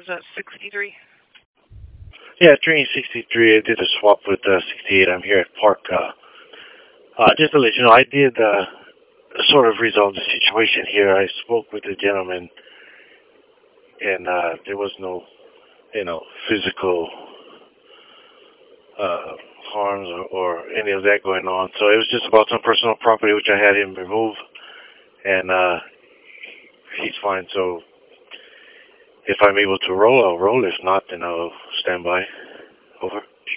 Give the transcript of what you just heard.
was that 63? Yeah, Train 63. I did a swap with 68. I'm here at Park. Just to let you know, I did sort of resolve the situation here. I spoke with the gentleman, and there was no, physical uh, harms or any of that going on. So it was just about some personal property which I had him remove, and he's fine. So if I'm able to roll, I'll roll. If not, then I'll stand by. Over.